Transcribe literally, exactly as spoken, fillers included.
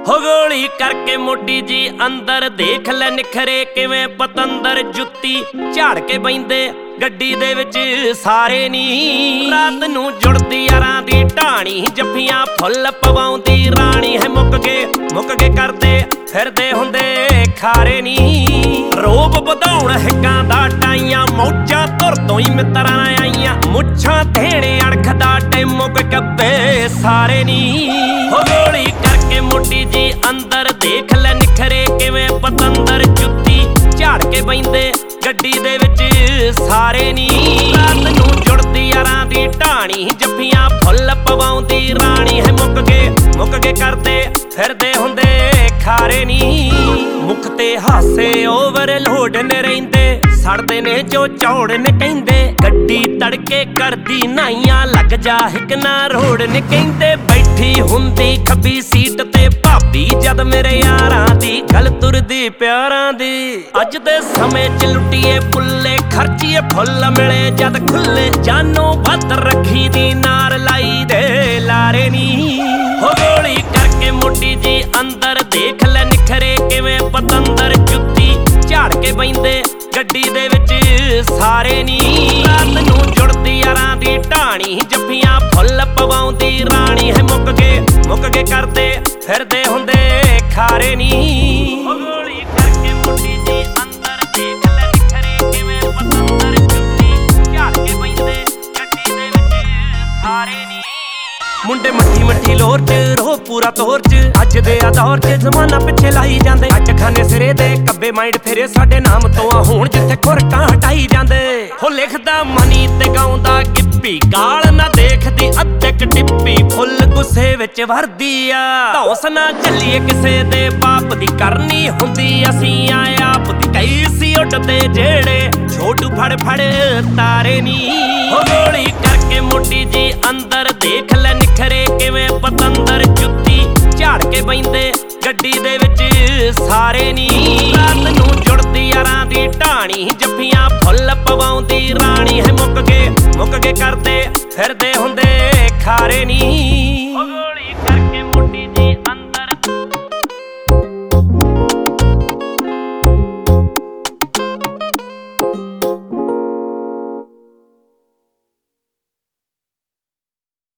ਹੋ ਗੋਲੀ ਕਰਕੇ ਮੋਟੀ ਜੀ ਅੰਦਰ ਦੇਖ ਲੈ ਨਿਖਰੇ ਕਿਵੇਂ ਪਤੰਦਰ ਜੁੱਤੀ ਝਾੜ ਕੇ ਬੈਂਦੇ ਗੱਡੀ ਦੇ ਵਿੱਚ ਸਾਰੇ ਨੀ। ਰਾਤ ਨੂੰ ਜੁੜਦੀ ਯਾਰਾਂ ਦੀ ਢਾਣੀ ਜੱਫੀਆਂ ਫੁੱਲ ਪਵਾਉਂਦੀ ਰਾਣੀ ਹੈ। ਮੁੱਕ ਗਏ ਮੁੱਕ ਗਏ ਕਰਦੇ ਫਿਰਦੇ ਹੁੰਦੇ ਖਾਰੇ ਨੀ। ਰੋਬ ਵਧਾਉਣ ਹਿੱਕਾਂ ਦਾ ਟਾਈਆਂ ਮੌਜਾਂ ਧੁਰ ਤੋਂ ਹੀ ਮਿੱਤਰਾਂ ਆਈਆਂ। ਮੁੱਛਾਂ ਧੇੜੇ ਅਣਖਦਾ ਟੈਮੋ ਕੇ ਕੱਬੇ ਸਾਰੇ ਨੀ। ਹੋ ਗੋਲੀ ਕਰਕੇ ਮੋਟੀ ਜੀ ਅੰਦਰ ਦੇਖ ਲੈ ਨਿਖਰੇ ਕਿਵੇਂ ਪਤੰਦਰ ਜੁੱਤੀ ਝਾੜ ਕੇ ਬੈਂਦੇ ਗੱਡੀ ਦੇ ਵਿੱਚ ਸਾਰੇ ਨੀ। ਰਾਤ ਨੂੰ ਜੁੜਦੀ ਯਾਰਾਂ ਦੀ ਢਾਣੀ ਜੱਫੀਆਂ ਫੁੱਲ ਪਵਾਉਂਦੀ ਰਾਣੀ ਹੈ। ਮੁੱਕ ਗਏ ਮੁੱਕ ਗਏ ਕਰਦੇ ਫਿਰਦੇ ਹੁੰਦੇ ਖਾਰੇ ਨੀ। ਮੁੱਖ ਤੇ ਹਾਸੇ ਓਵਰਲੋਡ ਨੇ ਰਹਿੰਦੇ ਸੜਦੇ ਨੇ ਜੋ ਚੌੜ ਨੇ ਕਹਿੰਦੇ। ਗੱਡੀ ਤੜਕੇ ਕਰਦੀ ਨਾਈਆਂ ਲੱਗ ਜਾ ਹਿੱਕ ਨਾ ਰੋੜ ਨੇ ਕਹਿੰਦੇ। ਬੈਠੀ ਹੁੰਦੀ ਖੱਬੀ ਸੀਟ ਤੇ ਭਾਬੀ ਜਦ ਮੇਰੇ ਯਾਰਾਂ ਦੀ ਗੱਲ ਤੁਰਦੀ ਪਿਆਰਾਂ ਦੀ। ਅੱਜ ਦੇ ਸਮੇਂ ਚ ਲੁੱਟੀਏ ਪੁੱਲੇ ਖਰਚੀਏ ਫੁੱਲ ਮਿਲੇ ਜਦ ਖੁੱਲੇ। ਜਾਨੋਂ ਵੱਧ ਰੱਖੀ ਦੀ ਨਾਰ ਲਾਈ ਦੇ ਲਾਰੇ ਨੀ। ਹੋ ਗੋਲੀ ਕਰਕੇ ਮੋਟੀ ਜੀ ਅੰਦਰ ਦੇਖ ਲੈ ਨਿਖਰੇ ਕਿਵੇਂ ਪਤੰਦਰ ਜੁੱਤੀ ਝਾੜ ਕੇ ਬੈਂਦੇ ਗੱਡੀ ਦੇ ਵਿੱਚ ਸਾਰੇ ਨੀ। ਰਾਤ ਨੂੰ ਜੁੜਦੀ ਯਾਰਾਂ ਦੀ ਢਾਣੀ ਜੱਫੀਆਂ ਫੁੱਲ ਪਵਾਉਂਦੀ ਰਾਣੀ ਹੈ। ਮੁੱਕ ਗਏ ਮੁੱਕ ਗਏ ਕਰਦੇ ਫਿਰਦੇ ਹੁੰਦੇ ਖਾਰੇ ਨੀ। ਹੋ ਗੋਲੀ ਕਰਕੇ ਮੋਟੀ ਜੀ ਅੰਦਰ ਦੇਖ ਲੈ ਨਿਖਰੇ ਕਿਵੇਂ ਪਤੰਦਰ ਜੁੱਤੀ ਝਾੜ ਕੇ ਬੈਂਦੇ ਗੱਡੀ ਦੇ ਵਿੱਚ ਸਾਰੇ ਨੀ। ਮੁੰਡੇ ਮੱਠੀ ਮੱਠੀ ਲੋਰ ਚ ਰੋ ਪੂਰਾ ਤੋਰ ਚ ਅੱਜ ਦੇ ਆ ਦੌਰ ਚ ਜ਼ਮਾਨਾ ਪਿੱਛੇ ਲਾਈ ਜਾਂਦੇ। ਅੱਜ ਖਾਨੇ ਸਿਰੇ ਦੇ ਕੱਬੇ ਮਾਈਂਡ ਫਿਰੇ ਸਾਡੇ ਨਾਮ ਤੋਂ ਆ ਹੁਣ ਜਿੱਥੇ ਖੁਰਕਾਂ ਹਟਾਈ ਜਾਂਦੇ। ਹੋ ਲਿਖਦਾ ਮਨੀ ਤੇ ਗਾਉਂਦਾ ਗਿੱਪੀ ਗਾਲ ਨਾ ਦੇਖਦੀ ਅੱਧਕ ਟਿੱਪੀ ਫੁੱਲ ਗੁੱਸੇ ਵਿੱਚ ਵਰਦੀ ਆ। ਧੌਸ ਨਾ ਚੱਲੀਏ ਕਿਸੇ ਦੇ ਬਾਪ ਦੀ ਕਰਨੀ ਹੁੰਦੀ ਅਸੀਂ ਆ ਆਪ ਦੀ। ਕਈ ਸੀ ਉੱਡਦੇ ਜਿਹੜੇ ਛੋਟੂ ਫੜ ਫੜ ਤਾਰੇ ਨੀ। ਹੋ ਗੋਲੀ ਕਰਕੇ ਮੋਟੀ ਜੀ ਅੰਦਰ ਦੇਖ ਲੈ ਨਿਖਰੇ ਕਿਵੇਂ ਪਤੰਦਰ ਜੁੱਤੀ ਝਾੜ ਕੇ ਬੈਂਦੇ ਗੱਡੀ ਦੇ ਵਿੱਚ ਸਾਰੇ ਨੀ। ਰਾਤ ਨੂੰ ਜੁੜਦੀ ਯਾਰਾਂ ਦੀ ਢਾਣੀ ਜੱਫੀਆਂ ਫੁੱਲ ਪਵਾਉਂਦੀ ਰਾਣੀ ਹੈ। ਮੁੱਕ ਗਏ ਮੁੱਕ ਗਏ ਕਰਦੇ ਫਿਰਦੇ ਹੁੰਦੇ ਖਾਰੇ ਨੀ।